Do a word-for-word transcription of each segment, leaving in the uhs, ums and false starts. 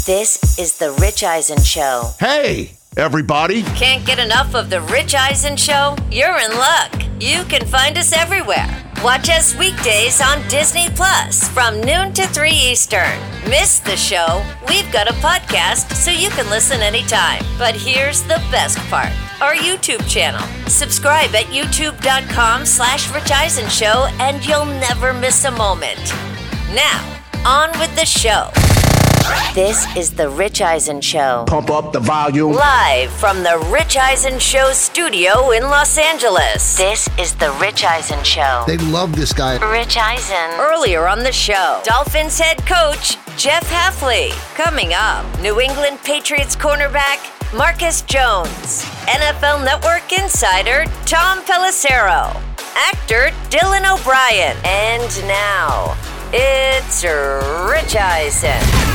This is The Rich Eisen Show. Hey, everybody. Can't get enough of The Rich Eisen Show? You're in luck. You can find us everywhere. Watch us weekdays on Disney Plus from noon to three Eastern. Miss the show? We've got a podcast so you can listen anytime. But here's the best part. Our YouTube channel. Subscribe at youtube.com slash Rich Eisen Show and you'll never miss a moment. Now, on with the show. This is The Rich Eisen Show. Pump up the volume. Live from The Rich Eisen Show studio in Los Angeles. This is The Rich Eisen Show. They love this guy. Rich Eisen. Earlier on the show, Dolphins head coach Jeff Hafley. Coming up, New England Patriots cornerback Marcus Jones. N F L Network insider Tom Pelissero. Actor Dylan O'Brien. And now, it's Rich Eisen.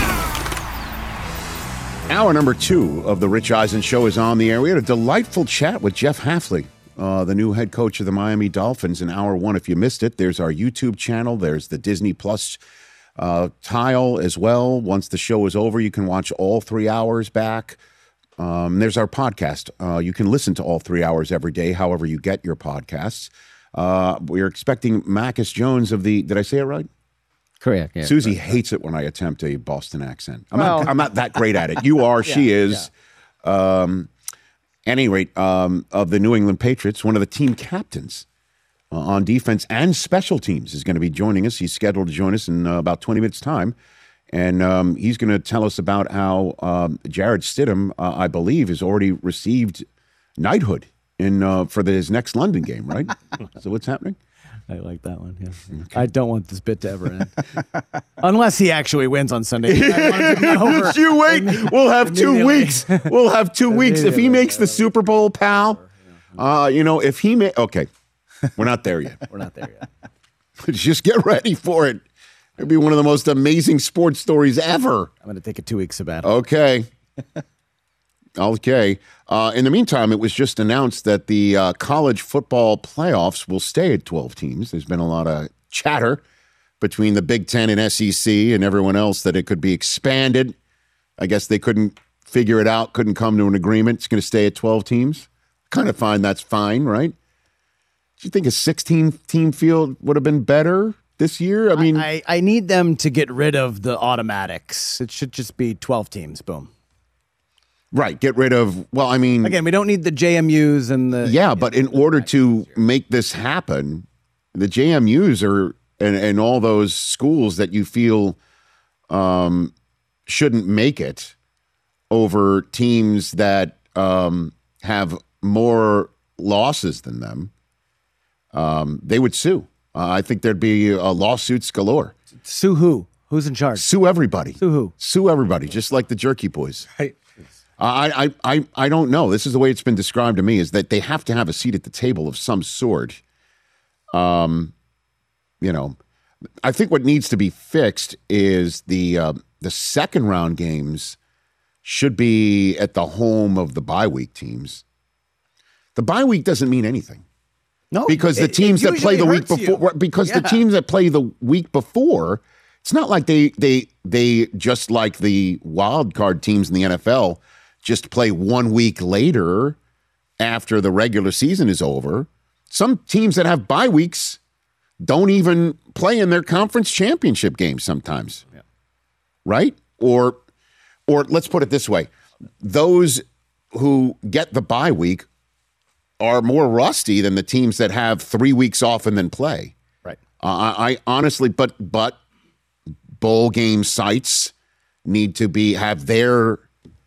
Hour number two of the Rich Eisen Show is on the air. We had a delightful chat with Jeff Hafley, uh, the new head coach of the Miami Dolphins, in hour one. If you missed it, there's our YouTube channel. There's the Disney Plus uh, tile as well. Once the show is over, you can watch all three hours back. Um, there's our podcast. Uh, you can listen to all three hours every day, however you get your podcasts. Uh, we're expecting Marcus Jones of the, did I say it right? Correct. Yeah, Susie correct. hates it when I attempt a Boston accent. I'm, Well, not, I'm not that great at it. You are, yeah, she is. Yeah. Um, any rate, um, of the New England Patriots, one of the team captains uh, on defense and special teams is going to be joining us. He's scheduled to join us in uh, about twenty minutes' time. And um, he's going to tell us about how um, Jarrett Stidham, uh, I believe, has already received knighthood in uh, for the, his next London game, right? So what's happening? I like that one. Yeah. Okay. I don't want this bit to ever end, unless he actually wins on Sunday. You wait. We'll have two weeks. We'll have two weeks. If he makes the Super Bowl, pal, uh, you know, if he may, okay, we're not there yet. We're not there yet. Just get ready for it. It'll be one of the most amazing sports stories ever. I'm going to take a two week sabbatical. Okay. Okay. Uh, in the meantime, it was just announced that the uh, college football playoffs will stay at twelve teams. There's been a lot of chatter between the Big Ten and S E C and everyone else that it could be expanded. I guess they couldn't figure it out, couldn't come to an agreement. It's going to stay at twelve teams. Kind of find that's fine, right? Do you think a sixteen-team field would have been better this year? I mean, I, I, I need them to get rid of the automatics. It should just be twelve teams. Boom. Right, get rid of, well, I mean... Again, we don't need the J M Us and the... Yeah, but in order to make this happen, the J M Us are, and, and all those schools that you feel um, shouldn't make it over teams that um, have more losses than them, um, they would sue. Uh, I think there'd be uh, lawsuits galore. Sue who? Who's in charge? Sue everybody. Sue who? Sue everybody, just like the Jerky Boys. Right. I, I, I, I don't know. This is the way it's been described to me, is that they have to have a seat at the table of some sort. Um, you know, I think what needs to be fixed is the uh, the second round games should be at the home of the bye week teams. The bye week doesn't mean anything. No, because the it, teams it that play the week before, you. because yeah. the teams that play the week before, it's not like they they they just like the wild card teams in the N F L. Just play one week later after the regular season is over. Some teams that have bye weeks don't even play in their conference championship games sometimes, yeah. Right? Or, or let's put it this way. Those who get the bye week are more rusty than the teams that have three weeks off and then play. Right. Uh, I, I honestly, but but bowl game sites need to be have their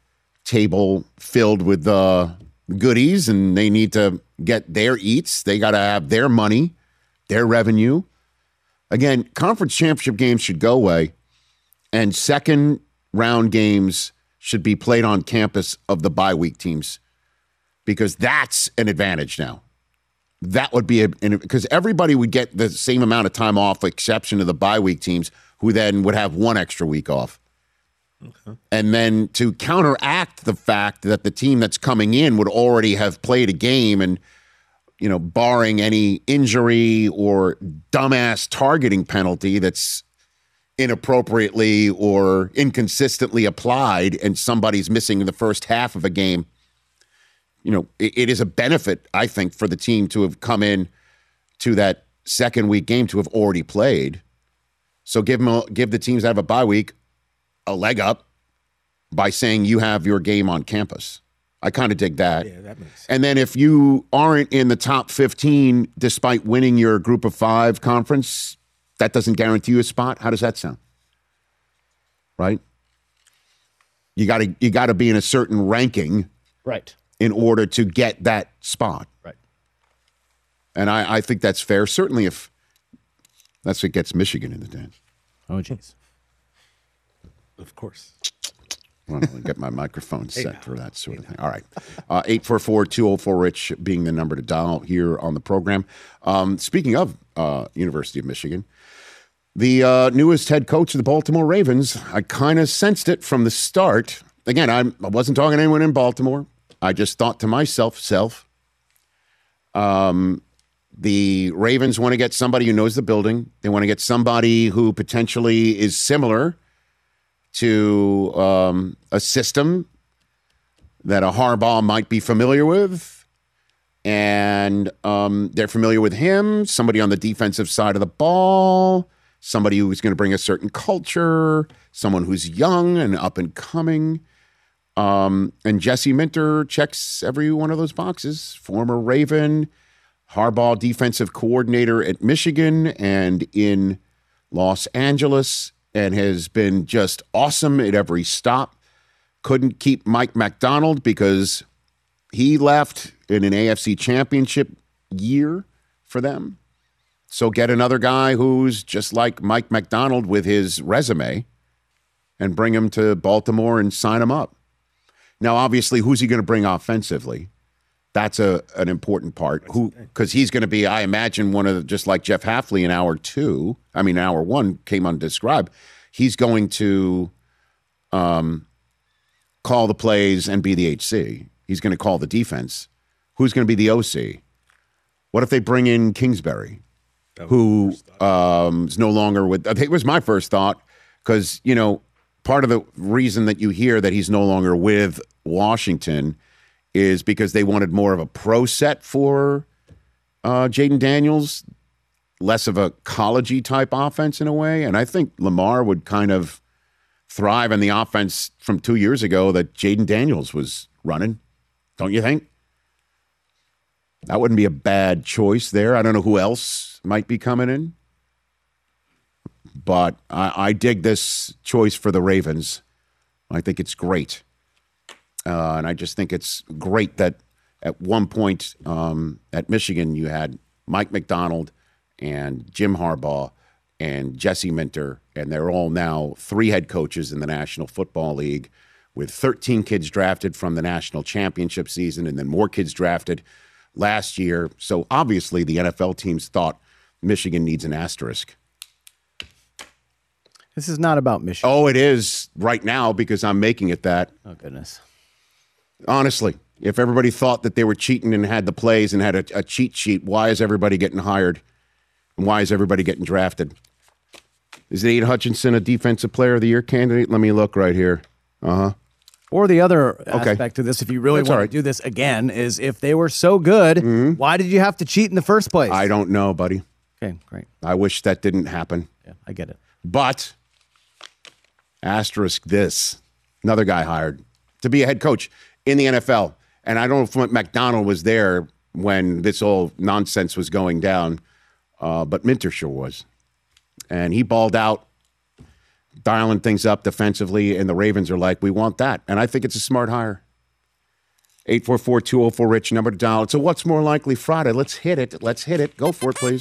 table filled with uh, goodies, and they need to get their eats. They got to have their money, their revenue. Again, conference championship games should go away, and second round games should be played on campus of the bye week teams, because that's an advantage now. That would be a, because everybody would get the same amount of time off, exception to the bye week teams, who then would have one extra week off. Okay. And then to counteract the fact that the team that's coming in would already have played a game, and, you know, barring any injury or dumbass targeting penalty that's inappropriately or inconsistently applied and somebody's missing the first half of a game, you know, it, it is a benefit, I think, for the team to have come in to that second week game to have already played. So give them a, give the teams that have a bye week a leg up by saying you have your game on campus. I kind of dig that. Yeah, that makes sense. And then if you aren't in the top fifteen despite winning your group of five conference, that doesn't guarantee you a spot. How does that sound? Right? You got to you got to be in a certain ranking, right, in order to get that spot. Right. And I, I think that's fair. Certainly, if that's what gets Michigan in the dance. Oh, jeez. Of course. I want to get my microphone set hey for that sort hey of thing. All right. Uh, eight four four, two oh four, RICH being the number to dial here on the program. Um, speaking of uh, University of Michigan, the uh, newest head coach of the Baltimore Ravens, I kind of sensed it from the start. Again, I'm, I wasn't talking to anyone in Baltimore. I just thought to myself, self, um, the Ravens want to get somebody who knows the building. They want to get somebody who potentially is similar to um, a system that a Harbaugh might be familiar with. And um, they're familiar with him, somebody on the defensive side of the ball, somebody who's going to bring a certain culture, someone who's young and up and coming. Um, and Jesse Minter checks every one of those boxes. Former Raven, Harbaugh defensive coordinator at Michigan and in Los Angeles, and has been just awesome at every stop. Couldn't keep Mike Macdonald because he left in an A F C championship year for them. So get another guy who's just like Mike Macdonald with his resume and bring him to Baltimore and sign him up. Now, obviously, who's he going to bring offensively? That's a an important part. Who, because he's going to be, I imagine, one of the, just like Jeff Hafley in hour two. I mean, hour one came undescribed. He's going to um, call the plays and be the H C. He's going to call the defense. Who's going to be the O C? What if they bring in Kingsbury, who um, is no longer with? I think it was my first thought because you know part of the reason that you hear that he's no longer with Washington is because they wanted more of a pro set for uh, Jaden Daniels, less of a college-y type offense in a way. And I think Lamar would kind of thrive in the offense from two years ago that Jaden Daniels was running. Don't you think? That wouldn't be a bad choice there. I don't know who else might be coming in. But I, I dig this choice for the Ravens. I think it's great. Uh, and I just think it's great that at one point um, at Michigan, you had Mike Macdonald and Jim Harbaugh and Jesse Minter, and they're all now three head coaches in the National Football League with thirteen kids drafted from the national championship season and then more kids drafted last year. So obviously the N F L teams thought Michigan needs an asterisk. This is not about Michigan. Oh, it is right now because I'm making it that. Oh, goodness. Honestly, if everybody thought that they were cheating and had the plays and had a, a cheat sheet, why is everybody getting hired? And why is everybody getting drafted? Is Aiden Hutchinson a defensive player of the year candidate? Let me look right here. Uh-huh. Or the other Okay. aspect of this, if you really That's want all right. to do this again, is if they were so good, Mm-hmm. why did you have to cheat in the first place? I don't know, buddy. Okay, great. I wish that didn't happen. Yeah, I get it. But, asterisk this, another guy hired to be a head coach in the N F L. And I don't know if McDonald was there when this whole nonsense was going down, uh, but Minter sure was. And he balled out, dialing things up defensively, and the Ravens are like, we want that. And I think it's a smart hire. eight four four, two oh four, RICH, number to dial. So what's more likely Friday? Let's hit it. Let's hit it. Go for it, please.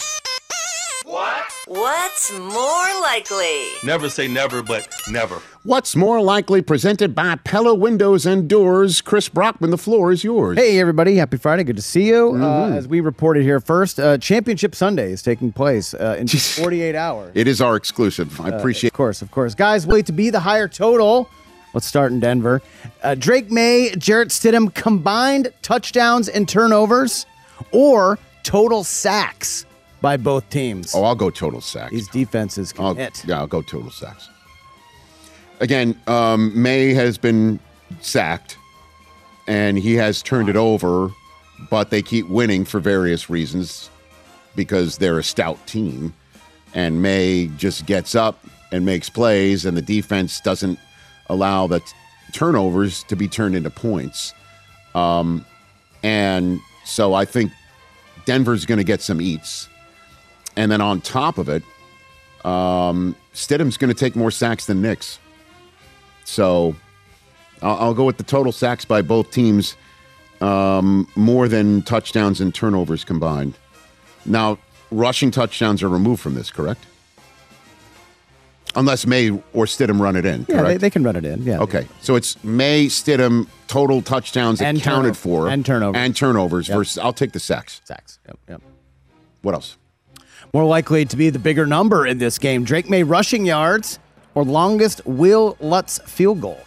What's more likely? Never say never, but never. What's more likely presented by Pella Windows and Doors. Chris Brockman, the floor is yours. Hey, everybody. Happy Friday. Good to see you. Mm-hmm. Uh, as we reported here first, uh, Championship Sunday is taking place uh, in just forty-eight hours. It is our exclusive. I appreciate uh, Of course, of course. Guys, wait to be the higher total. Let's start in Denver. Uh, Drake May, Jarrett Stidham, combined touchdowns and turnovers or total sacks by both teams. Oh, I'll go total sacks. These defenses can I'll, hit. Yeah, I'll go total sacks. Again, um, May has been sacked, and he has turned it over, but they keep winning for various reasons because they're a stout team. And May just gets up and makes plays, and the defense doesn't allow the t- turnovers to be turned into points. Um, and so I think Denver's going to get some eats. And then on top of it, um, Stidham's going to take more sacks than Nix. So I'll, I'll go with the total sacks by both teams, um, more than touchdowns and turnovers combined. Now, rushing touchdowns are removed from this, correct? Unless May or Stidham run it in, Yeah, correct? they, they can run it in. Yeah. Okay, so it's May, Stidham, total touchdowns And accounted turno- for. and turnovers. And turnovers Yep. versus, I'll take the sacks. Sacks. Yep. Yep. What else? More likely to be the bigger number in this game. Drake May rushing yards or longest Will Lutz field goal.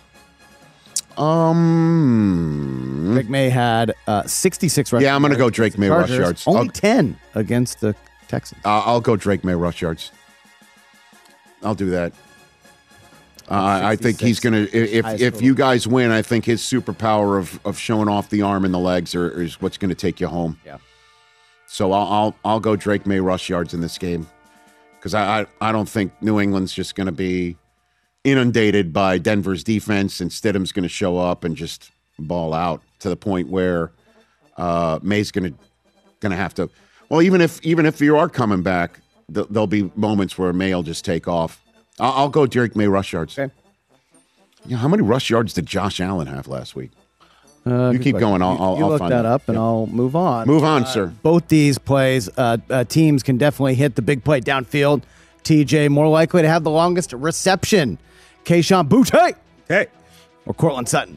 Um, Drake May had uh, sixty-six rushing Yeah, I'm gonna yards go Drake against the May rush Chargers, yards. Only I'll- ten against the Texans. uh, I'll go Drake May rush yards. I'll do that. Uh, I think he's going to, if Highest if total. you guys win, I think his superpower of, of showing off the arm and the legs are, is what's going to take you home. Yeah. So I'll, I'll I'll go Drake May rush yards in this game because I, I, I don't think New England's just going to be inundated by Denver's defense, and Stidham's going to show up and just ball out to the point where uh, May's going to going to have to. Well, even if even if you are coming back, th- there'll be moments where May will just take off. I'll, I'll go Drake May rush yards. Okay. Yeah, how many rush yards did Josh Allen have last week? Uh, You good keep question. going. I'll- You- I'll- you I'll look find that out. up, and Yep. I'll move on. Move on, sir. Both these plays, uh, uh, teams can definitely hit the big play downfield. T J more likely to have the longest reception. Keyshawn Boutte Hey, or Cortland Sutton.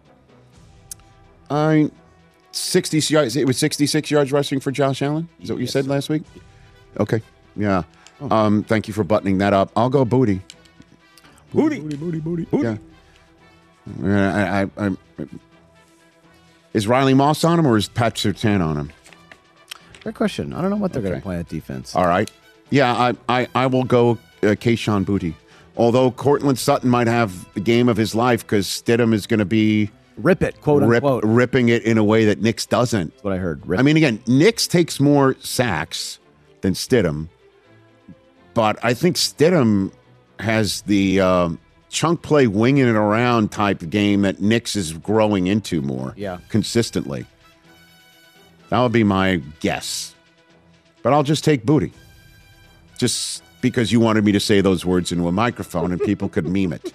I sixty yards. It was sixty-six yards rushing for Josh Allen. Is that what you said last week? Okay. Yeah. Um. Thank you for buttoning that up. I'll go Booty. booty, booty, booty, booty, booty. Yeah. I, I, I, is Riley Moss on him or is Pat Surtain on him? Great question. I don't know what they're going Okay. to play at defense. All right. Yeah. I I, I will go uh, Keyshawn Booty. Although Cortland Sutton might have the game of his life because Stidham is going to be Rip it, quote rip, unquote. ripping it in a way that Nix doesn't. That's what I heard. Rip. I mean, again, Nix takes more sacks than Stidham, but I think Stidham has the um, chunk play, winging it around type game that Nix is growing into more Yeah. consistently. That would be my guess. But I'll just take Booty. Just because you wanted me to say those words into a microphone and people could meme it.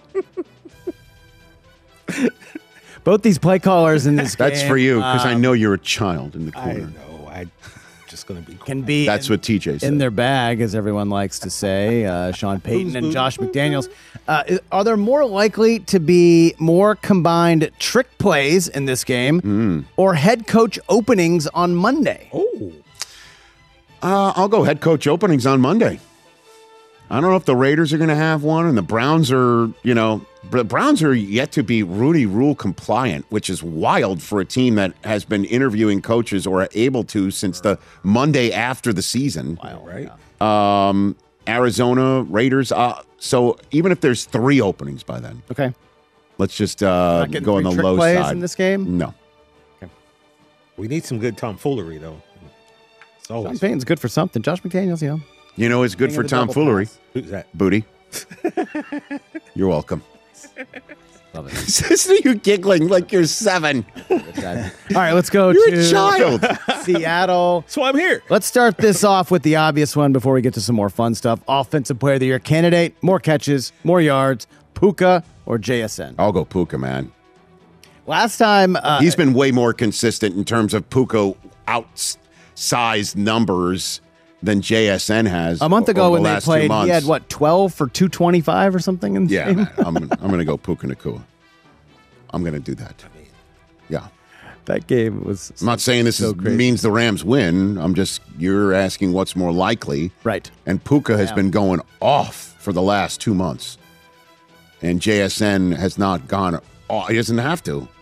Both these play callers in this That's game for you because I um, know you're a child in the I corner. know. I just gonna be. can be That's in, what T J said. in their bag, as everyone likes to say. Uh, Sean Payton and Josh McDaniels. Uh, is- are there more likely to be more combined trick plays in this game Hmm. or head coach openings on Monday? Oh, Uh, I'll go head coach openings on Monday. I don't know if the Raiders are going to have one, and the Browns are, you know, the Browns are yet to be Rudy Rule compliant, which is wild for a team that has been interviewing coaches or are able to since the Monday after the season. right. Um, Arizona Raiders. Uh, so even if there's three openings by then, Okay. let's just uh, Not getting go on three the trick low plays side. in this game? No. We need some good tomfoolery though. It's Sean always. Payton's good for something. Josh McDaniels, you know. You know, it's good King for of the double tomfoolery. pass. Who's that? Booty. You're welcome. Love it. Listen to you giggling like you're seven. All right, let's go You're to a child. Seattle. So I'm here. Let's start this off with the obvious one before we get to some more fun stuff. Offensive Player of the Year candidate, more catches, more yards, Puka or J S N. I'll go Puka, man. Last time, uh, He's been way more consistent in terms of Puka outsized numbers than J S N has. a month o- ago over when the they last two played, he months. had, what, twelve for two twenty-five or something in the Yeah, game? man, I'm, I'm going to go Puka Nakua. I'm going to do that. Yeah. That game was I'm not saying this so is, crazy. means the Rams win. I'm just, you're asking what's more likely. Right. And Puka has Yeah. been going off for the last two months. And J S N has not gone off. He doesn't have to.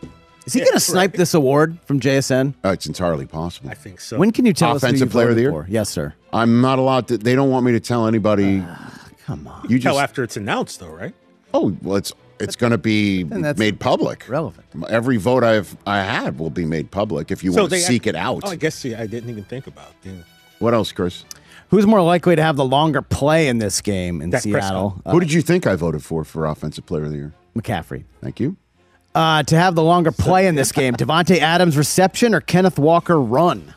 Is he going to snipe this award from J S N? Uh, it's entirely possible. I think so. When can you tell us who Offensive you Player of the voted Year? for? Yes, sir. I'm not allowed to. They don't want me to tell anybody. Come on. You Tell just. after it's announced, though, right? Oh, well, it's it's going to be that's made public. relevant. Every vote I've I had will be made public if you want to they seek act- it out. Oh, I guess see, I didn't even think about. Yeah. What else, Chris? Who's more likely to have the longer play in this game in Dak Seattle? Prescott. Uh, Who did you think I voted for for Offensive Player of the Year? McCaffrey. Thank you. Uh, to have the longer play in this game, Devontae Adams reception or Kenneth Walker run?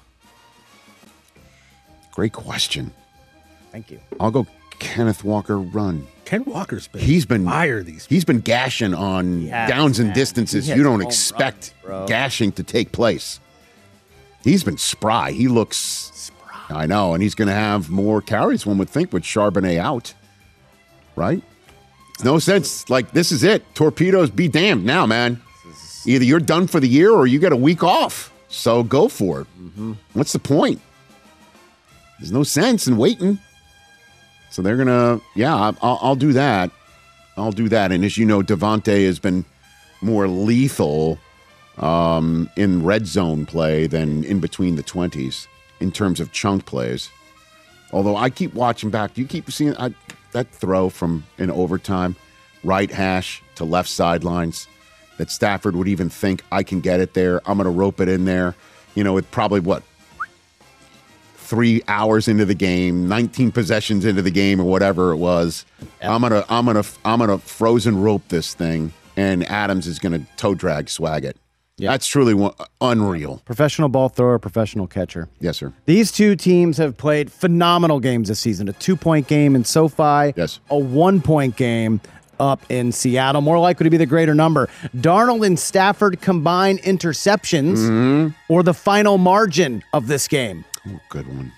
Great question. Thank you. I'll go Kenneth Walker run. Ken Walker's been He's been fire these. He's been gashing on Yes, downs and man. distances He you hits don't home expect runs, bro. gashing to take place. He's been spry. He looks spry. I know, and he's going to have more carries. One would think with Charbonnet out, right? No sense. Like this is it. Torpedoes be damned now, man. Either you're done for the year or you get a week off. So go for it. Mm-hmm. What's the point? There's no sense in waiting. So they're gonna, yeah, I- I'll, I'll do that. I'll do that. And as you know, Devontae has been more lethal um, in red zone play than in between the twenties in terms of chunk plays. Although I keep watching back. Do you keep seeing I, that throw from in overtime, right hash to left sidelines, that Stafford would even think I can get it there. I'm going to rope it in there. You know, with probably what, three hours into the game, nineteen possessions into the game, or whatever it was. I'm gonna, I'm gonna, I'm gonna frozen rope this thing, and Adams is gonna toe drag swag it. Yeah. That's truly one, unreal. Professional ball thrower, professional catcher. Yes, sir. These two teams have played phenomenal games this season. A two-point game in SoFi. Yes. A one-point game up in Seattle. More likely to be the greater number. Darnold and Stafford combine interceptions Mm-hmm. or the final margin of this game. Oh, good one.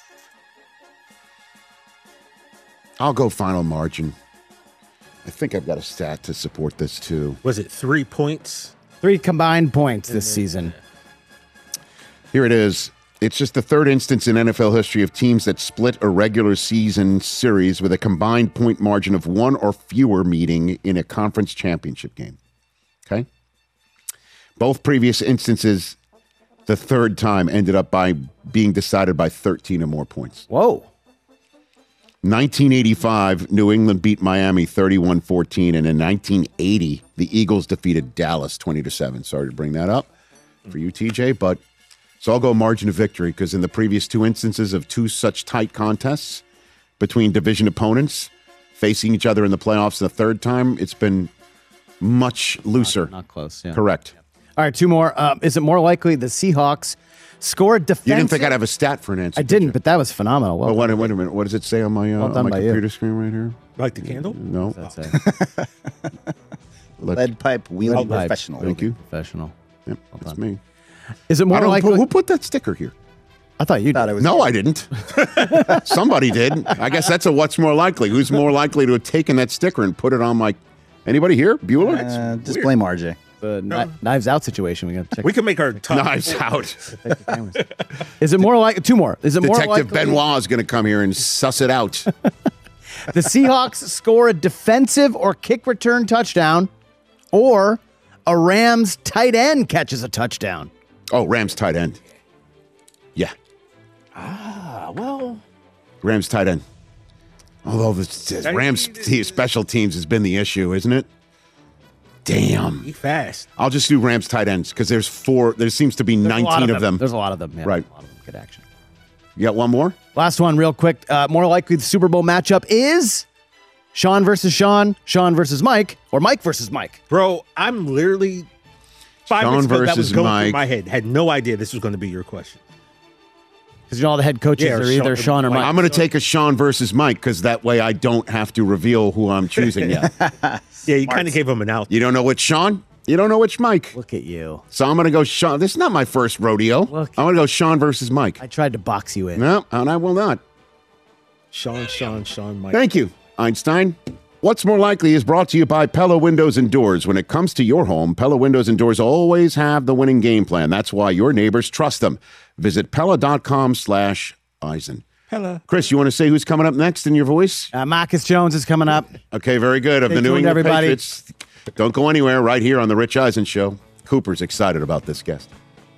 I'll go final margin. I think I've got a stat to support this too. Was it three points? Three combined points this season. Here it is. It's just the third instance in N F L history of teams that split a regular season series with a combined point margin of one or fewer meeting in a conference championship game. Okay? Both previous instances, the third time ended up by being decided by thirteen or more points. Whoa. nineteen eighty-five, New England beat Miami thirty-one fourteen, and in nineteen eighty, the Eagles defeated Dallas twenty to seven. Sorry to bring that up for you, T J, but so I'll go margin of victory because in the previous two instances of two such tight contests between division opponents facing each other in the playoffs the third time, it's been much looser. Not, not close, yeah. Correct. All right, two more. Uh, is it more likely the Seahawks score a defensive... You didn't think I'd have a stat for an answer? I didn't, but that was phenomenal. Well, Oh, wait, wait a minute. What does it say on my, uh, Well done on my by you. computer screen right here? Like the candle? No. that's it. Let- Lead pipe wheeling Lead pipe. professional. Thank you. Professional. Yep, that's me. Is it I more don't, likely... who put that sticker here? I thought you Thought did. it was No, I didn't. Somebody did. I guess that's a what's more likely. Who's more likely to have taken that sticker and put it on my... Anybody here? Bueller? Uh, just blame R J. The kni- Knives Out situation. We got to check We can make our top. Knives out. check the cameras. Is it more like... Two more. Is it more Detective likely... Benoit is going to come here and suss it out. The Seahawks score a defensive or kick return touchdown, or a Rams tight end catches a touchdown. Oh, Rams tight end. Yeah. Ah, well, Rams tight end. Although the the Rams te- special teams has been the issue, isn't it? Damn. Be fast. I'll just do Rams tight ends because there's four. There seems to be There's a lot nineteen of them. There's a lot of them. Yeah, Right. A lot of them. Good action. You got one more? Last one, real quick. Uh, more likely, the Super Bowl matchup is Sean versus Sean, Sean versus Mike, or Mike versus Mike. Bro, I'm literally five Sean minutes ago that was versus going Mike. through my head. Had no idea this was going to be your question. Because you know all the head coaches Yeah, or are either Sean- Sean or Mike. I'm going to take a Sean versus Mike because that way I don't have to reveal who I'm choosing yet. Yeah, you kind of gave him an out. You don't know which Sean? You don't know which Mike. Look at you. So I'm going to go Sean. This is not my first rodeo. Look. I'm going to go Sean versus Mike. I tried to box you in. No, and I will not. Sean, Sean, Sean, Mike. Thank you, Einstein. What's More Likely is brought to you by Pella Windows and Doors. When it comes to your home, Pella Windows and Doors always have the winning game plan. That's why your neighbors trust them. Visit Pella.com slash Eisen. Hello. Chris, you want to say who's coming up next in your voice? Uh, Marcus Jones is coming up. Okay, very good. Of Stay the New tuned, England everybody. Patriots. Don't go anywhere. Right here on The Rich Eisen Show. Cooper's excited about this guest.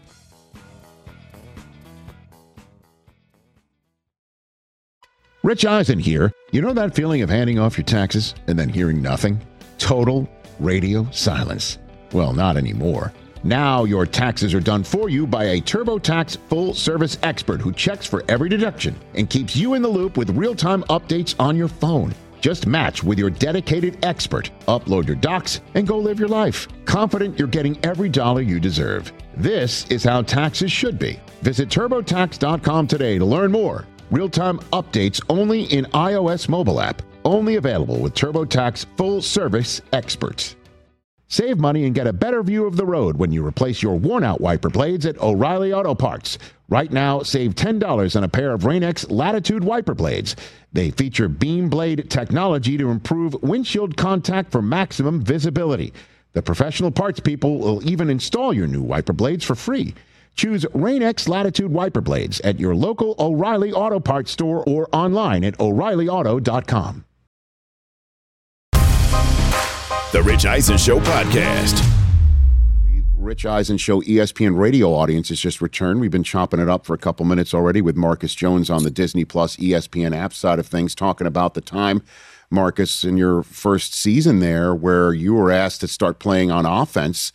Rich Eisen here. You know that feeling of handing off your taxes and then hearing nothing? Total radio silence. Well, not anymore. Now your taxes are done for you by a TurboTax full-service expert who checks for every deduction and keeps you in the loop with real-time updates on your phone. Just match with your dedicated expert, upload your docs, and go live your life, confident you're getting every dollar you deserve. This is how taxes should be. Visit TurboTax dot com today to learn more. Real-time updates only in iOS mobile app. Only available with TurboTax full-service experts. Save money and get a better view of the road when you replace your worn-out wiper blades at O'Reilly Auto Parts. Right now, save ten dollars on a pair of Rain-X Latitude wiper blades. They feature beam blade technology to improve windshield contact for maximum visibility. The professional parts people will even install your new wiper blades for free. Choose Rain-X Latitude wiper blades at your local O'Reilly Auto Parts store or online at O'Reilly Auto dot com. The Rich Eisen Show podcast. The Rich Eisen Show E S P N radio audience has just returned. We've been chopping it up for a couple minutes already with Marcus Jones on the Disney Plus E S P N app side of things, talking about the time, Marcus, in your first season there where you were asked to start playing on offense,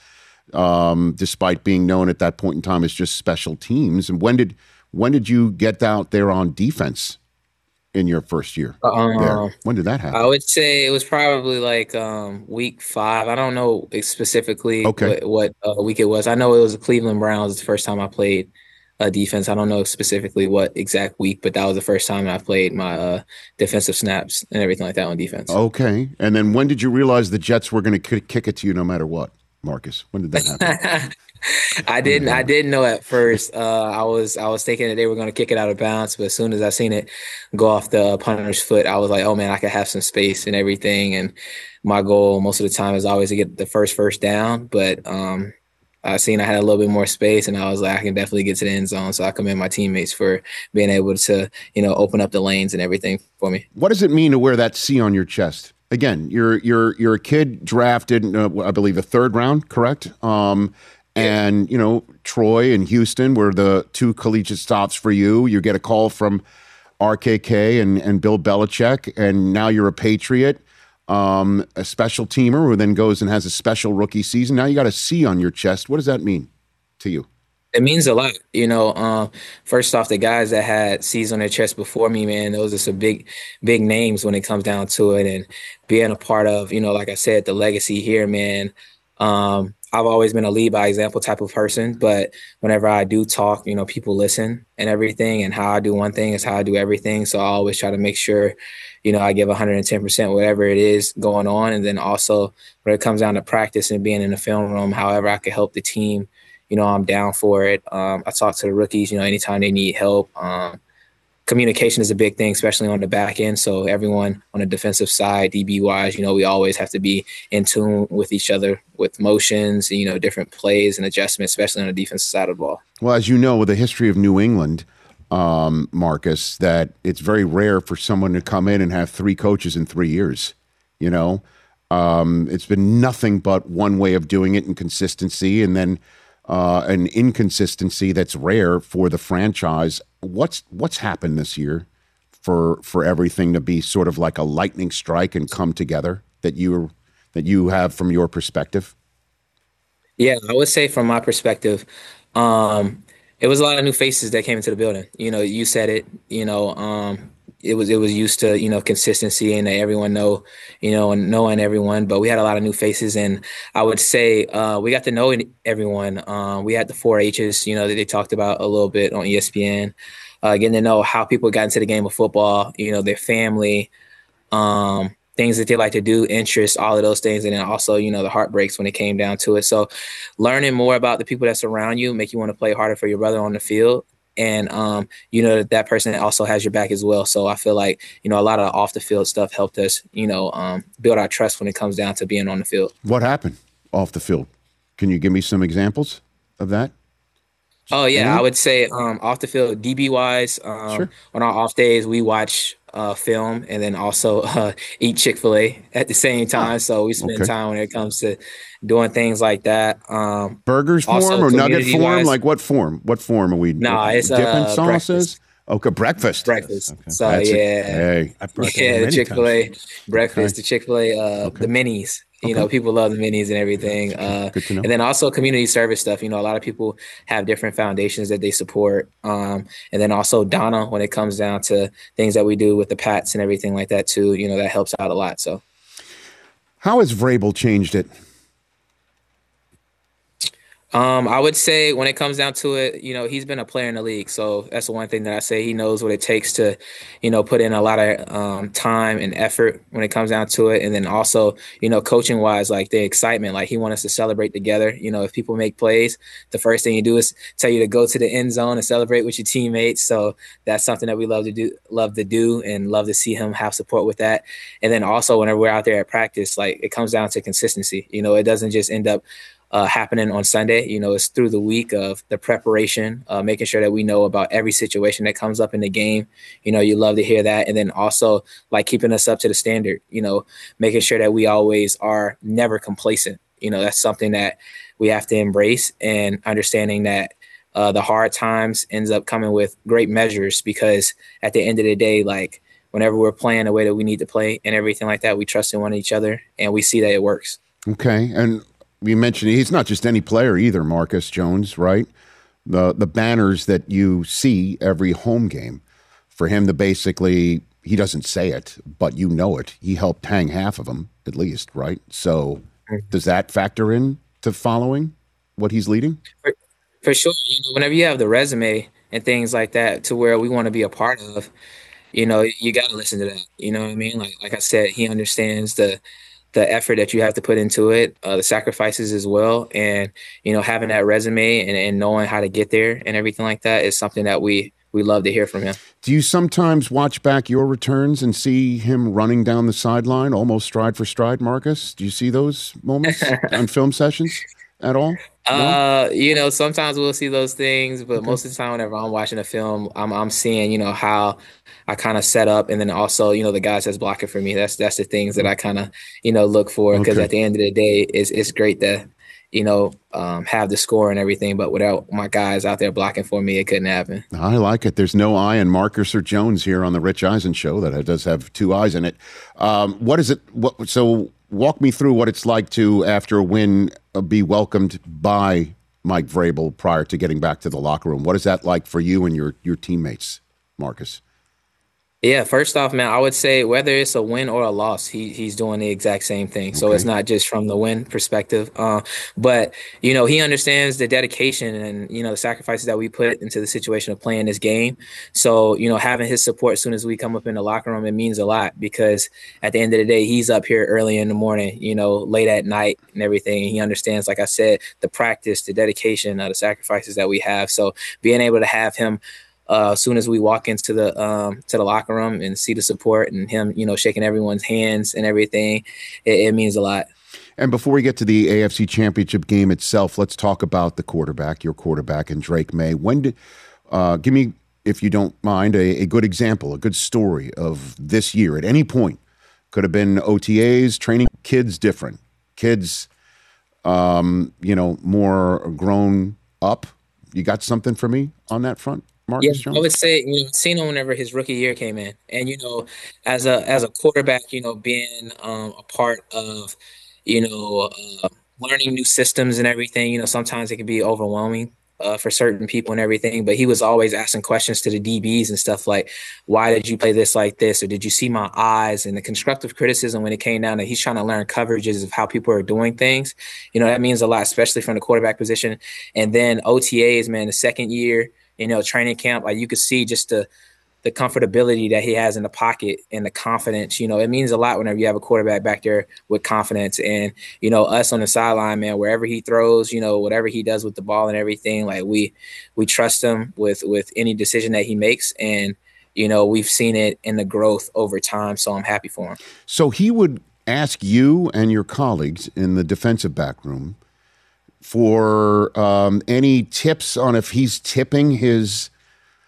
um, despite being known at that point in time as just special teams. And when did when did you get out there on defense in your first year Um, there? When did that happen? I would say it was probably like um, week five. I don't know specifically Okay. what, what uh, week it was. I know it was the Cleveland Browns the first time I played uh, defense. I don't know specifically what exact week, but that was the first time I played my uh, defensive snaps and everything like that on defense. Okay. And then when did you realize the Jets were going to kick it to you no matter what, Marcus? When did that happen? I didn't. I didn't know at first. Uh, I was. I was thinking that they were going to kick it out of bounds, but as soon as I seen it go off the punter's foot, I was like, "Oh man, I could have some space and everything." And my goal most of the time is always to get the first first down. But um, I seen I had a little bit more space, and I was like, I can definitely get to the end zone. So I commend my teammates for being able to, you know, open up the lanes and everything for me. What does it mean to wear that C on your chest? Again, you're you're you're a kid drafted, in, uh, I believe, the third round, correct? Um, And, you know, Troy and Houston were the two collegiate stops for you. You get a call from R K K and, and Bill Belichick, and now you're a Patriot, um, a special teamer who then goes and has a special rookie season. Now you got a C on your chest. What does that mean to you? It means a lot, you know. Um, first off, the guys that had C's on their chest before me, man, those are some big, big names when it comes down to it. And being a part of, you know, like I said, the legacy here, man. Um, I've always been a lead by example type of person, but whenever I do talk, you know, people listen and everything, and how I do one thing is how I do everything. So I always try to make sure, you know, I give one hundred ten percent whatever it is going on. And then also when it comes down to practice and being in the film room, however I can help the team, you know, I'm down for it. Um, I talk to the rookies, you know, anytime they need help. Um, communication is a big thing, especially on the back end. So everyone on the defensive side, D B wise, you know, we always have to be in tune with each other with motions, you know, different plays and adjustments, especially on the defensive side of the ball. Well, as you know, with the history of New England, um, Marcus, that it's very rare for someone to come in and have three coaches in three years. You know, um, it's been nothing but one way of doing it and consistency, and then uh, an inconsistency that's rare for the franchise. What's what's happened this year for for everything to be sort of like a lightning strike and come together that you that you have from your perspective? Yeah, I would say from my perspective, um, it was a lot of new faces that came into the building. You know, you said it. You know, um, it was it was used to, you know, consistency and that everyone know, you know, and knowing everyone. But we had a lot of new faces, and I would say uh, we got to know everyone. Um, we had the four H's, you know, that they talked about a little bit on E S P N, uh, getting to know how people got into the game of football, you know, their family, um, things that they like to do, interests, all of those things. And then also, you know, the heartbreaks when it came down to it. So learning more about the people that surround you make you want to play harder for your brother on the field. And, um, you know, that person also has your back as well. So I feel like, you know, a lot of off the field stuff helped us, you know, um, build our trust when it comes down to being on the field. What happened off the field? Can you give me some examples of that? Oh, yeah. Mm-hmm. I would say um, off the field, D B wise, um, Sure. on our off days, we watch uh, film, and then also uh, eat Chick-fil-A at the same time. So we spend okay. time when it comes to doing things like that. Um, Burgers also form or nugget form? community-wise- Like what form? What form are we? No, what- it's, dipping uh, sauces. breakfast. Okay, breakfast. breakfast. So That's it. yeah, Hey, I brought that yeah, up the many Chick Fil A times. breakfast, Okay. the Chick Fil A, uh, Okay. the minis. You know, people love the minis and everything. Uh, Good to know. and then also community service stuff. You know, a lot of people have different foundations that they support. Um, and then also Donna, when it comes down to things that we do with the Pats and everything like that too. You know, that helps out a lot. So. How has Vrabel changed it? Um, I would say when it comes down to it, you know, he's been a player in the league. So that's the one thing that I say. He knows what it takes to, you know, put in a lot of um, time and effort when it comes down to it. And then also, you know, coaching wise, like the excitement, like he wants us to celebrate together. You know, if people make plays, the first thing you do is tell you to go to the end zone and celebrate with your teammates. So that's something that we love to do, love to do and love to see him have support with that. And then also whenever we're out there at practice, like it comes down to consistency. You know, it doesn't just end up Uh, happening on Sunday. You know, it's through the week of the preparation, uh, making sure that we know about every situation that comes up in the game. You know, you love to hear that. And then also like keeping us up to the standard, you know, making sure that we always are never complacent. You know, that's something that we have to embrace, and understanding that uh, the hard times ends up coming with great measures, because at the end of the day, like whenever we're playing the way that we need to play and everything like that, we trust in one each other and we see that it works. Okay, and you mentioned he's not just any player either, Marcus Jones, right? The the banners that you see every home game, for him to basically, he doesn't say it, but you know it. He helped hang half of them at least, right? So does that factor in to following what he's leading? For, for sure. You know, whenever you have the resume and things like that to where we want to be a part of, you know, you got to listen to that. You know what I mean? Like like I said, he understands the the effort that you have to put into it, uh, the sacrifices as well. And, you know, having that resume and, and knowing how to get there and everything like that is something that we, we love to hear from him. Do you sometimes watch back your returns and see him running down the sideline, almost stride for stride, Marcus? Do you see those moments on film sessions at all? No? Uh, you know, sometimes we'll see those things, but okay. most of the time, whenever I'm watching a film, I'm I'm seeing, you know, how I kind of set up, and then also, you know, the guys that's blocking for me. That's that's the things that I kind of, you know, look for, because okay. at the end of the day, it's it's great to, you know, um, have the score and everything, but without my guys out there blocking for me, it couldn't happen. I like it. There's no I in Marcus or Jones here on the Rich Eisen show. That does have two eyes in it. Um, what is it? What so? Walk me through what it's like to, after a win, uh, be welcomed by Mike Vrabel prior to getting back to the locker room. What is that like for you and your your teammates, Marcus? Yeah, first off, man, I would say whether it's a win or a loss, he he's doing the exact same thing. So okay. it's not just from the win perspective. Uh, but, you know, he understands the dedication and, you know, the sacrifices that we put into the situation of playing this game. So, you know, having his support as soon as we come up in the locker room, it means a lot, because at the end of the day, he's up here early in the morning, you know, late at night and everything. He understands, like I said, the practice, the dedication, uh, the sacrifices that we have. So being able to have him Uh, as soon as we walk into the um, to the locker room and see the support and him, you know, shaking everyone's hands and everything, it, it means a lot. And before we get to the A F C Championship game itself, let's talk about the quarterback, your quarterback, and Drake May. When did, uh, give me, if you don't mind, a, a good example, a good story of this year at any point. Could have been O T As, training, kids different, kids, um, you know, more grown up. You got something for me on that front? Marcus yeah, Jones? I would say, you know, seen him whenever his rookie year came in, and you know, as a as a quarterback, you know, being um, a part of, you know, uh, learning new systems and everything. You know, sometimes it can be overwhelming uh, for certain people and everything. But he was always asking questions to the D Bs and stuff like, "Why did you play this like this?" Or "Did you see my eyes?" And the constructive criticism when it came down to he's trying to learn coverages of how people are doing things. You know, that means a lot, especially from the quarterback position. And then O T As, man, the second year. You know, training camp, like you could see just the the comfortability that he has in the pocket and the confidence. You know, it means a lot whenever you have a quarterback back there with confidence. And, you know, us on the sideline, man, wherever he throws, you know, whatever he does with the ball and everything, like we we trust him with with any decision that he makes. And, you know, we've seen it in the growth over time. So I'm happy for him. So he would ask you and your colleagues in the defensive back room for um, any tips on if he's tipping his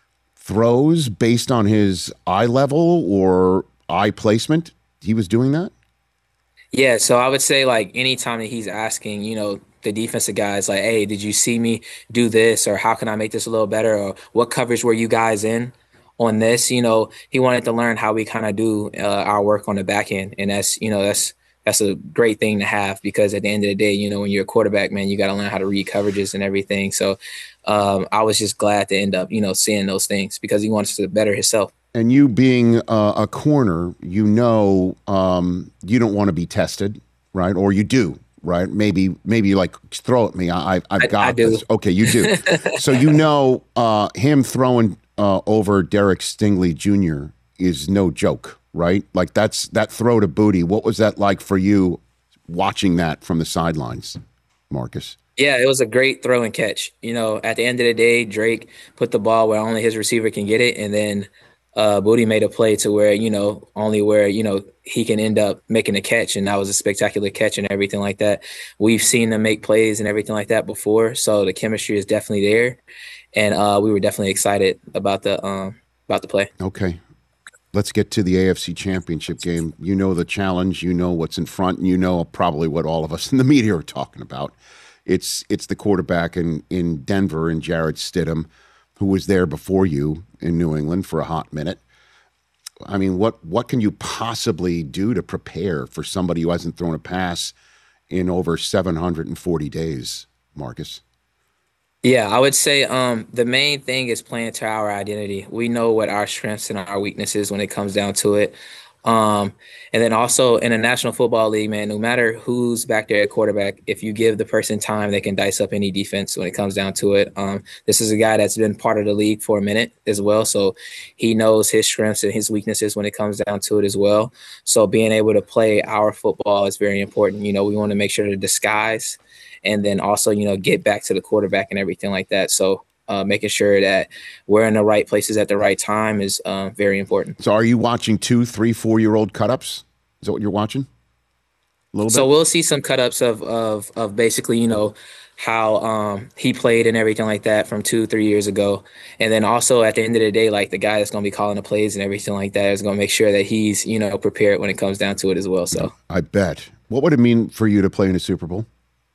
throws based on his eye level or eye placement? He was doing that? Yeah, so I would say like anytime that he's asking, you know, the defensive guys like, hey, did you see me do this? Or how can I make this a little better? Or what coverage were you guys in on this? You know, he wanted to learn how we kind of do uh, our work on the back end. And that's, you know, that's that's a great thing to have, because at the end of the day, you know, when you're a quarterback, man, you got to learn how to read coverages and everything. So um, I was just glad to end up, you know, seeing those things, because he wants to better himself. And you being uh, a corner, you know, um, you don't want to be tested, right? Or you do, right? Maybe, maybe you like throw at me. I, I've I, got I do. this. Okay, you do. So you know, uh, him throwing uh, over Derek Stingley Junior is no joke, right? Like that's that throw to Booty. What was that like for you, watching that from the sidelines, Marcus? Yeah, it was a great throw and catch. You know, at the end of the day, Drake put the ball where only his receiver can get it, and then Uh, Booty made a play to where, you know, only where, you know, he can end up making a catch. And that was a spectacular catch and everything like that. We've seen them make plays and everything like that before. So the chemistry is definitely there. And uh, we were definitely excited about the um, about the play. Okay. Let's get to the A F C Championship game. You know the challenge. You know what's in front. And you know probably what all of us in the media are talking about. It's it's the quarterback in, in Denver, and Jarrett Stidham, who was there before you in New England for a hot minute. I mean, what what can you possibly do to prepare for somebody who hasn't thrown a pass in over seven hundred forty days, Marcus? Yeah, I would say um, the main thing is playing to our identity. We know what our strengths and our weaknesses when it comes down to it. Um, and then also in the National Football League, man, no matter who's back there at quarterback, if you give the person time, they can dice up any defense when it comes down to it. Um, this is a guy that's been part of the league for a minute as well. So he knows his strengths and his weaknesses when it comes down to it as well. So being able to play our football is very important. You know, we want to make sure to disguise and then also, you know, get back to the quarterback and everything like that. So Uh, making sure that we're in the right places at the right time is uh, very important. So are you watching two, three, four-year-old cut-ups? Is that what you're watching? A little bit? So we'll see some cut-ups of, of, of basically, you know, how um, he played and everything like that from two, three years ago. And then also at the end of the day, like the guy that's going to be calling the plays and everything like that is going to make sure that he's, you know, prepared when it comes down to it as well. So I bet. What would it mean for you to play in a Super Bowl?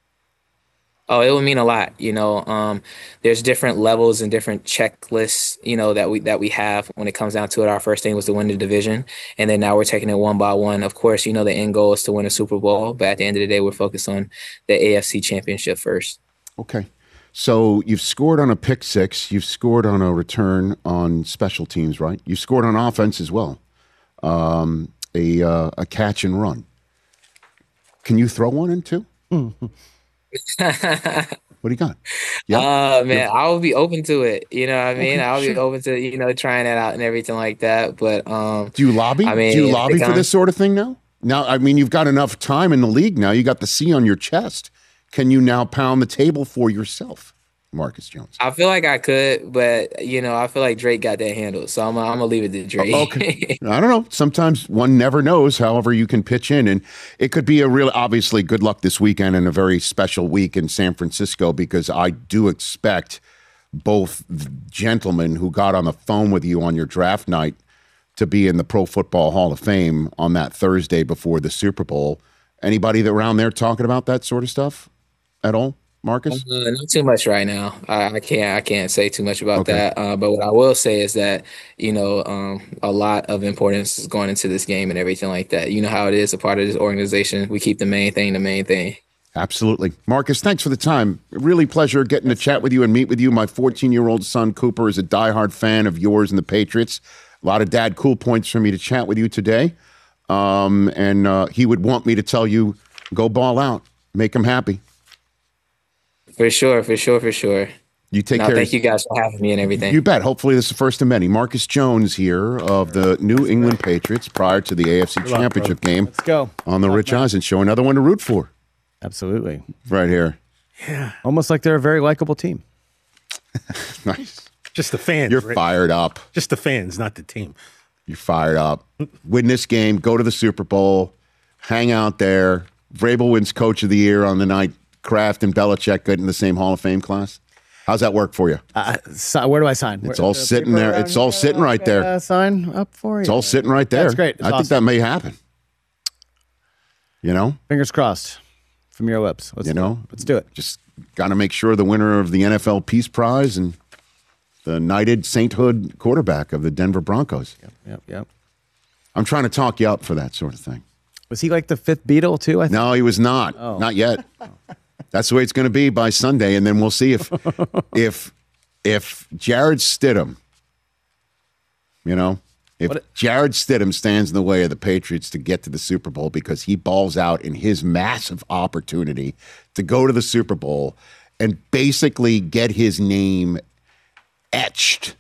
Oh, it would mean a lot. You know, um, there's different levels and different checklists, you know, that we that we have when it comes down to it. Our first thing was to win the division. And then now we're taking it one by one. Of course, you know, the end goal is to win a Super Bowl. But at the end of the day, we're focused on the A F C Championship first. Okay. So you've scored on a pick six. You've scored on a return on special teams, right? You've scored on offense as well. Um, a, uh, a catch and run. Can you throw one in two? What do you got? Yeah. Uh, man, yeah. I would be open to it. You know what I mean? Okay, I'll sure. be open to, you know, trying that out and everything like that. But um, do you lobby? I mean, do you lobby for comes- this sort of thing now? Now, I mean, you've got enough time in the league now. You got the C on your chest. Can you now pound the table for yourself, Marcus Jones? I feel like I could, but, you know, I feel like Drake got that handled. So I'm, I'm going to leave it to Drake. Okay. I don't know. Sometimes one never knows, however you can pitch in. And it could be a real, obviously, good luck this weekend and a very special week in San Francisco, because I do expect both gentlemen who got on the phone with you on your draft night to be in the Pro Football Hall of Fame on that Thursday before the Super Bowl. Anybody that around there talking about that sort of stuff at all? Marcus? Uh, not too much right now. I, I can't. I can't say too much about okay. that. Uh, but what I will say is that, you know, um, a lot of importance is going into this game and everything like that. You know how it is. A part of this organization, we keep the main thing the main thing. Absolutely, Marcus. Thanks for the time. Really pleasure getting to chat with you and meet with you. My fourteen-year-old son Cooper is a diehard fan of yours and the Patriots. A lot of dad cool points for me to chat with you today, um, and uh, he would want me to tell you, go ball out, make him happy. For sure, for sure, for sure. You take no, care. Thank you guys for having me and everything. You bet. Hopefully this is the first of many. Marcus Jones here of the New England Patriots prior to the A F C Good Championship luck, game. Let's go. On the Good Rich luck, Eisen Show. Another one to root for. Absolutely. Right here. Yeah. Almost like they're a very likable team. Nice. Just the fans. You're right? fired up. Just the fans, not the team. You're fired up. Win this game. Go to the Super Bowl. Hang out there. Vrabel wins Coach of the Year on the night Kraft and Belichick get in the same Hall of Fame class. How's that work for you? Uh, so, where do I sign? It's Where, all uh, sitting paper there. around It's all here? sitting right there. Uh, sign up for you. It's all sitting right there. That's great. It's I think awesome. that may happen. You know? Fingers crossed from your lips. Let's You do know? it. Let's do it. Just got to make sure the winner of the N F L Peace Prize and the knighted sainthood quarterback of the Denver Broncos. Yep, yep, yep. I'm trying to talk you up for that sort of thing. Was he like the fifth Beatle too? I think. No, he was not. Oh. Not yet. That's the way it's going to be by Sunday, and then we'll see if if if Jared Stidham, you know, if What- Jared Stidham stands in the way of the Patriots to get to the Super Bowl because he balls out in his massive opportunity to go to the Super Bowl and basically get his name etched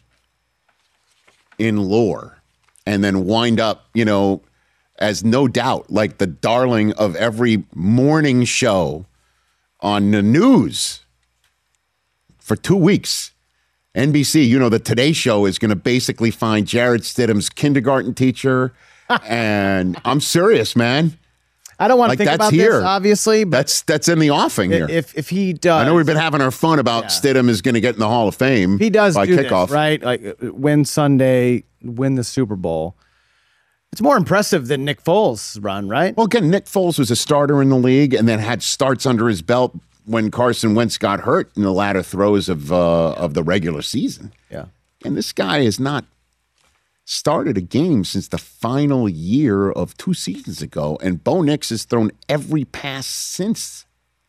in lore and then wind up, you know, as no doubt like the darling of every morning show on the news for two weeks. N B C, you know, the Today Show is going to basically find Jared Stidham's kindergarten teacher. And I'm serious, man. I don't want to Like, think that's about here. this, obviously, but That's that's in the offing here. if if he does, I know we've been having our fun about Stidham is going to get in the Hall of Fame. if he does by do kickoff. this, right? Like uh, win Sunday, win the Super Bowl. It's more impressive than Nick Foles' run, right? Well, again, Nick Foles was a starter in the league and then had starts under his belt when Carson Wentz got hurt in the latter throes of uh, of the regular season. Yeah. And this guy has not started a game since the final year of two seasons ago. And Bo Nix has thrown every pass since.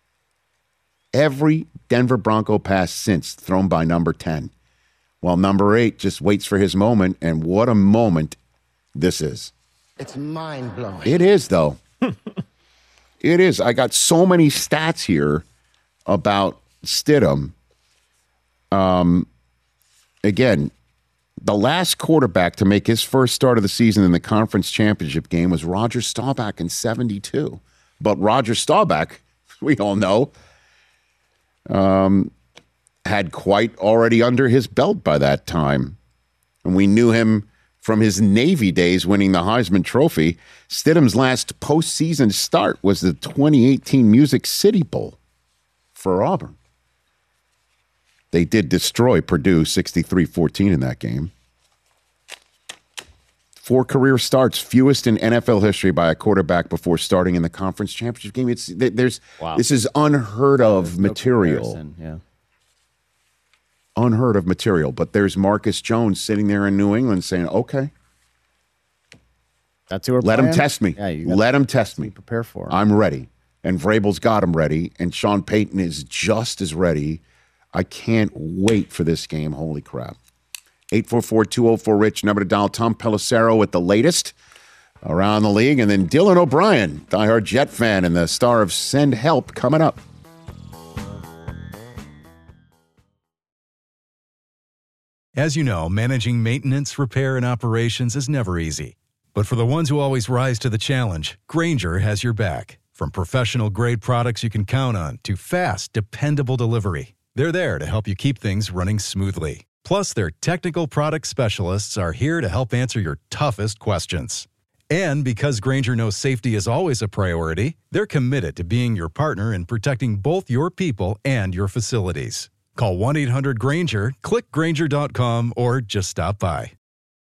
Every Denver Bronco pass since thrown by number ten. While number eight just waits for his moment. And what a moment this is. It's mind-blowing. It is, though. It is. I got so many stats here about Stidham. Um, again, the last quarterback to make his first start of the season in the conference championship game was Roger Staubach in seventy-two. But Roger Staubach, we all know, um, had quite already under his belt by that time. And we knew him from his Navy days winning the Heisman Trophy. Stidham's last postseason start was the twenty eighteen Music City Bowl for Auburn. They did destroy Purdue sixty-three fourteen in that game. Four career starts, fewest in N F L history by a quarterback before starting in the conference championship game. It's there's Wow. This is unheard of No material. comparison, Yeah. Unheard of material. But there's Marcus Jones sitting there in New England saying, okay, That's who we're let him playing? test me. Yeah, you got Let him test me. prepare for him. I'm ready. And Vrabel's got him ready. And Sean Payton is just as ready. I can't wait for this game. Holy crap. eight four four, two oh four, RICH, number to dial. Tom Pelissero with the latest around the league. And then Dylan O'Brien, diehard Jet fan and the star of Send Help, coming up. As you know, managing maintenance, repair, and operations is never easy. But for the ones who always rise to the challenge, Grainger has your back. From professional-grade products you can count on to fast, dependable delivery, they're there to help you keep things running smoothly. Plus, their technical product specialists are here to help answer your toughest questions. And because Grainger knows safety is always a priority, they're committed to being your partner in protecting both your people and your facilities. Call one eight hundred Grainger, click Grainger dot com, or just stop by.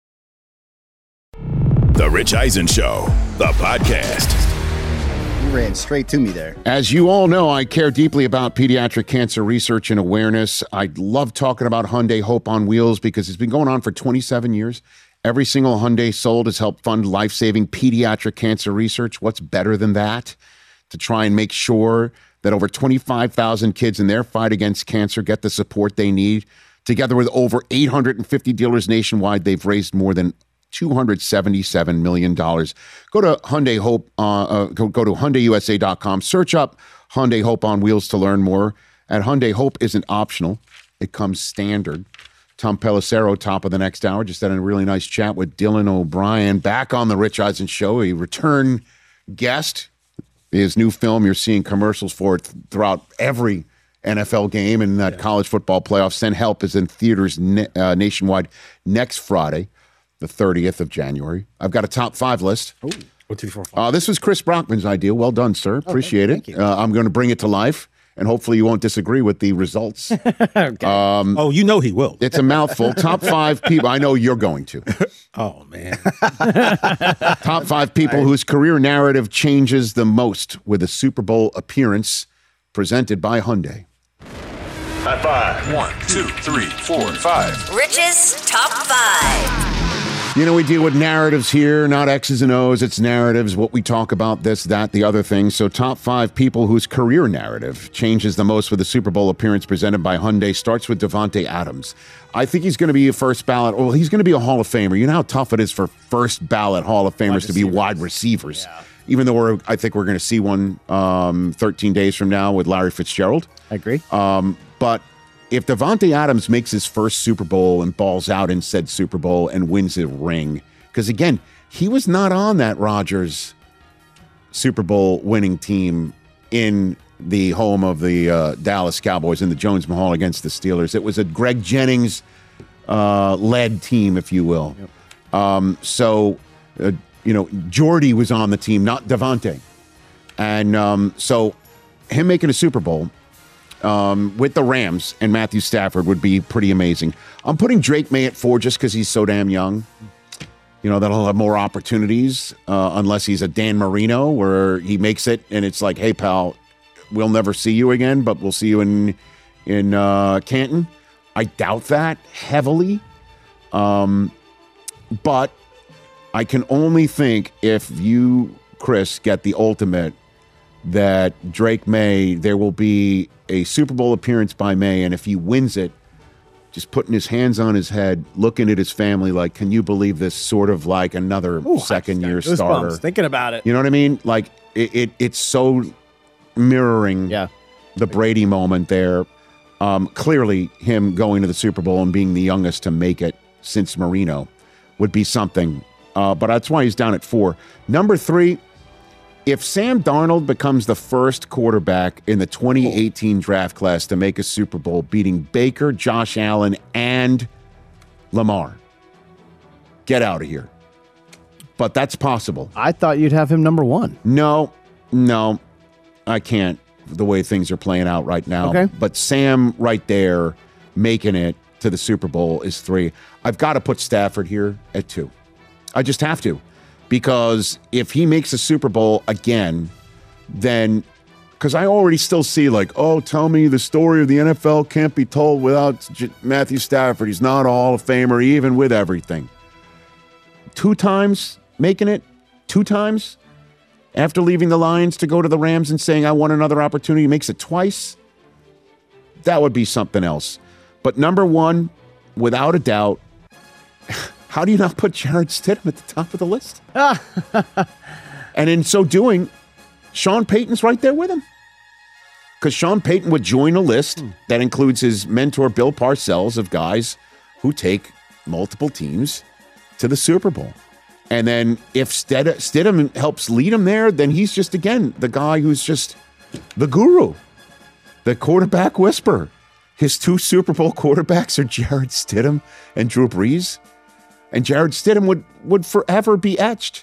The Rich Eisen Show, the podcast. You ran straight to me there. As you all know, I care deeply about pediatric cancer research and awareness. I love talking about Hyundai Hope on Wheels because it's been going on for twenty-seven years. Every single Hyundai sold has helped fund life-saving pediatric cancer research. What's better than that? To try and make sure that over twenty-five thousand kids in their fight against cancer get the support they need. Together with over eight hundred fifty dealers nationwide, they've raised more than two hundred seventy-seven million dollars. Go to Hyundai Hope, uh, uh, go, go to Hyundai U S A dot com. Search up Hyundai Hope on Wheels to learn more. At Hyundai, Hope isn't optional. It comes standard. Tom Pelissero, top of the next hour, just had a really nice chat with Dylan O'Brien. Back on the Rich Eisen Show, a return guest. His new film, you're seeing commercials for it throughout every N F L game and that yeah. college football playoff. Send Help is in theaters na- uh, nationwide next Friday, the thirtieth of January. I've got a top five list. Ooh, one, two, four, five. Uh, this was Chris Brockman's idea. Well done, sir. Appreciate oh, it. Uh, I'm going to bring it to life. and hopefully you won't disagree with the results. Okay. Um, oh, you know he will. It's a mouthful. Top five people. I know you're going to. Oh, man. Top five people whose career narrative changes the most with a Super Bowl appearance presented by Hyundai. High five. One, two, three, four, five. Rich's Top Five. You know, we deal with narratives here, not X's and O's. It's narratives, what we talk about, this, that, the other thing. So top five people whose career narrative changes the most with a Super Bowl appearance presented by Hyundai starts with Davante Adams. I think he's going to be a first ballot. Well, he's going to be a Hall of Famer. You know how tough it is for first ballot Hall of Famers to be wide receivers. Yeah. Even though we're, I think we're going to see one um, thirteen days from now with Larry Fitzgerald. I agree. Um, but if Davante Adams makes his first Super Bowl and balls out in said Super Bowl and wins a ring, because again, he was not on that Rodgers Super Bowl winning team in the home of the uh, Dallas Cowboys in the Jones Mahal against the Steelers. It was a Greg Jennings uh, led team, if you will. Yep. Um, so, uh, you know, Jordy was on the team, not Davante. And um, so him making a Super Bowl Um, with the Rams and Matthew Stafford would be pretty amazing. I'm putting Drake May at four just because he's so damn young. You know, that'll have more opportunities uh, unless he's a Dan Marino where he makes it and it's like, hey, pal, we'll never see you again, but we'll see you in, in uh, Canton. I doubt that heavily. Um, but I can only think if you, Chris, get the ultimate that Drake May, there will be a Super Bowl appearance by May, and if he wins it, just putting his hands on his head, looking at his family like, can you believe this? Sort of like another Ooh, second-year starter. Thinking about it. You know what I mean? Like, it, it it's so mirroring yeah. the Brady moment there. Um, clearly, him going to the Super Bowl and being the youngest to make it since Marino would be something. Uh, but that's why he's down at four. Number three, if Sam Darnold becomes the first quarterback in the twenty eighteen draft class to make a Super Bowl, beating Baker, Josh Allen, and Lamar, get out of here. But that's possible. I thought you'd have him number one. No, no, I can't, the way things are playing out right now. Okay. But Sam right there making it to the Super Bowl is three. I've got to put Stafford here at two. I just have to. Because if he makes a Super Bowl again, then, because I already still see like, oh, tell me the story of the N F L can't be told without J- Matthew Stafford. He's not a Hall of Famer, even with everything. Two times making it, two times after leaving the Lions to go to the Rams and saying, I want another opportunity, he makes it twice. That would be something else. But number one, without a doubt, how do you not put Jarrett Stidham at the top of the list? And in so doing, Sean Payton's right there with him. Because Sean Payton would join a list hmm. that includes his mentor, Bill Parcells, of guys who take multiple teams to the Super Bowl. And then if Stid- Stidham helps lead him there, then he's just, again, the guy who's just the guru, the quarterback whisperer. His two Super Bowl quarterbacks are Jarrett Stidham and Drew Brees. And Jarrett Stidham would, would forever be etched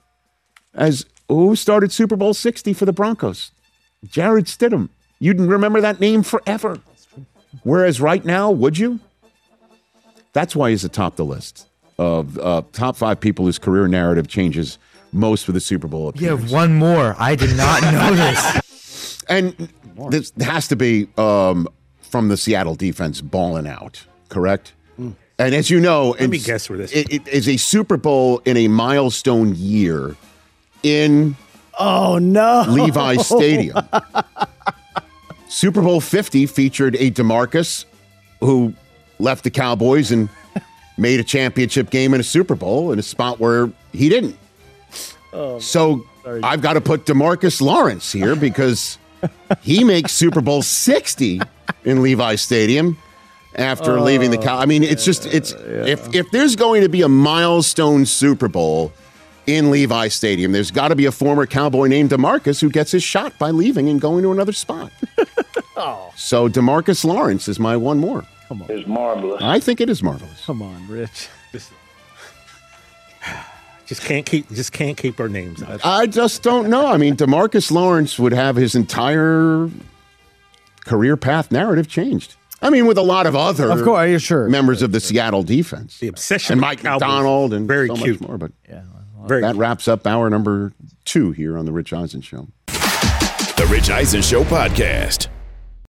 as who started Super Bowl sixty for the Broncos. Jarrett Stidham. You'd remember that name forever. Whereas right now, would you? That's why he's atop the list of uh, top five people whose career narrative changes most with the Super Bowl appearance. You have one more. I did not know this. And this has to be um, from the Seattle defense balling out, correct? Mm. And as you know, let me guess where this it, it is a Super Bowl in a milestone year in oh no Levi Stadium. Super Bowl fifty featured a DeMarcus who left the Cowboys and made a championship game in a Super Bowl in a spot where he didn't. Oh, so sorry. I've got to put DeMarcus Lawrence here because he makes Super Bowl sixty in Levi Stadium. After oh, leaving the cow, I mean, it's just it's yeah. if if there's going to be a milestone Super Bowl in Levi Stadium, there's got to be a former Cowboy named DeMarcus who gets his shot by leaving and going to another spot. oh. So DeMarcus Lawrence is my one more. Come on, it's marvelous. I think it is marvelous. Come on, Rich. Just, just can't keep just can't keep our names out. I just don't know. I mean, DeMarcus Lawrence would have his entire career path narrative changed. I mean, with a lot of other Of course, yeah, sure. members of the Seattle defense. The obsession and with Mike Cowboys. McDonald and Very so cute. much more. But Yeah. Very that cute. wraps up hour number two here on the Rich Eisen Show. The Rich Eisen Show podcast.